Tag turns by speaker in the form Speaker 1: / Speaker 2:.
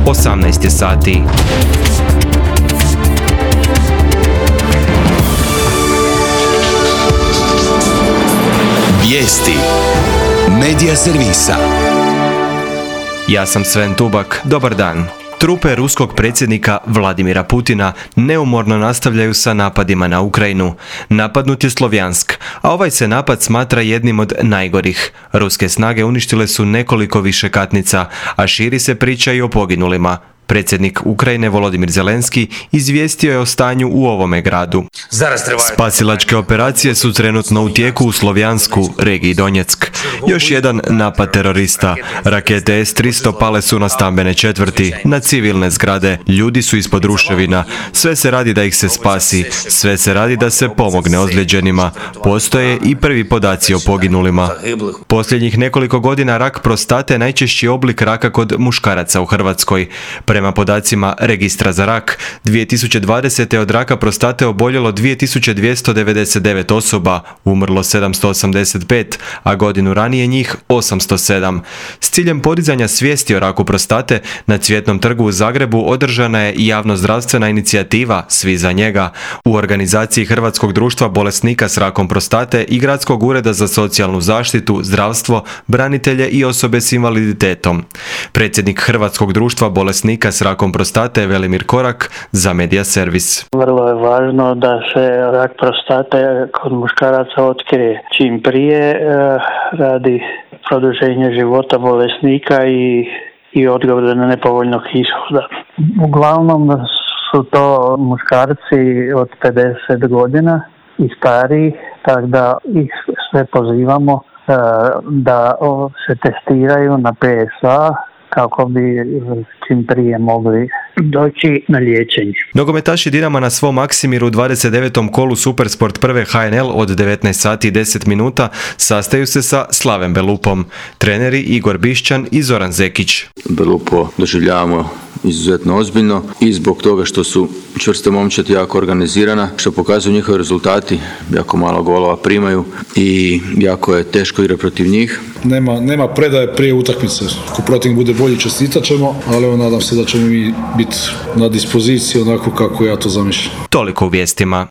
Speaker 1: 18 je sati.
Speaker 2: Vijesti Medija servisa.
Speaker 1: Ja sam Sven Tubak, dobar dan. Trupe ruskog predsjednika Vladimira Putina neumorno nastavljaju sa napadima na Ukrajinu. Napadnut je Slovjansk, a ovaj se napad smatra jednim od najgorih. Ruske snage uništile su nekoliko višekatnica, a širi se priča i o poginulima. Predsjednik Ukrajine Volodimir Zelenski izvijestio je o stanju u ovome gradu. Spasilačke operacije su trenutno u tijeku u Slovjansku, regiji Donjeck. Još jedan napad terorista. Rakete S-300 pale su na stambene četvrti, na civilne zgrade. Ljudi su ispod ruševina. Sve se radi da ih se spasi. Sve se radi da se pomogne ozlijeđenima. Postoje i prvi podaci o poginulima. Posljednjih nekoliko godina rak prostate je najčešći oblik raka kod muškaraca u Hrvatskoj. Prema podacima Registra za rak, 2020. je od raka prostate oboljelo 2299 osoba, umrlo 785, a godinu ranije njih 807. S ciljem podizanja svijesti o raku prostate, na Cvjetnom trgu u Zagrebu održana je javnozdravstvena inicijativa Svi za njega u organizaciji Hrvatskog društva bolesnika s rakom prostate i Gradskog ureda za socijalnu zaštitu, zdravstvo, branitelje i osobe s invaliditetom. Predsjednik Hrvatskog društva bolesnika s rakom prostate Velimir Korak za Medija servis.
Speaker 3: Vrlo je važno da se rak prostate kod muškaraca otkrije čim prije radi produženja života bolesnika i odgode na nepovoljnog ishoda. Uglavnom su to muškarci od 50 godina i stariji, tako da ih sve pozivamo da se testiraju na PSA kako bi čim prije mogli doći na liječenje.
Speaker 1: Nogometaši Dinama na svom Maksimiru u 29. kolu Supersport prve HNL od 19 sati i 10 minuta sastaju se sa Slavem Belupom. Treneri Igor Bišćan i Zoran Zekić.
Speaker 4: Belupo doživljavamo izuzetno ozbiljno i zbog toga što su čvrste momčad jako organizirana, što pokazuju njihovi rezultati, jako malo golova primaju i jako je teško igrati protiv njih.
Speaker 5: Nema predaje prije utakmice. Ako protiv bude bolji, čestitat ćemo, ali evo nadam se da ćemo mi biti na dispoziciji onako kako ja to zamišljam.
Speaker 1: Toliko u vijestima.